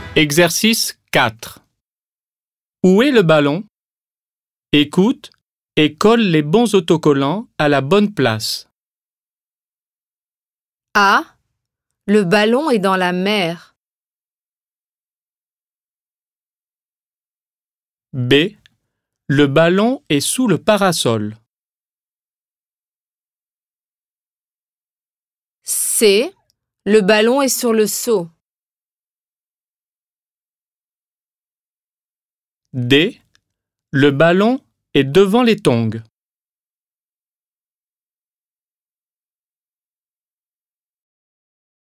Exercice 4. Où est le ballon? Écoute et colle les bons autocollants à la bonne place. A. Le ballon est dans la mer. B. Le ballon est sous le parasol. C. Le ballon est sur le seau. D. Le ballon est devant les tongs.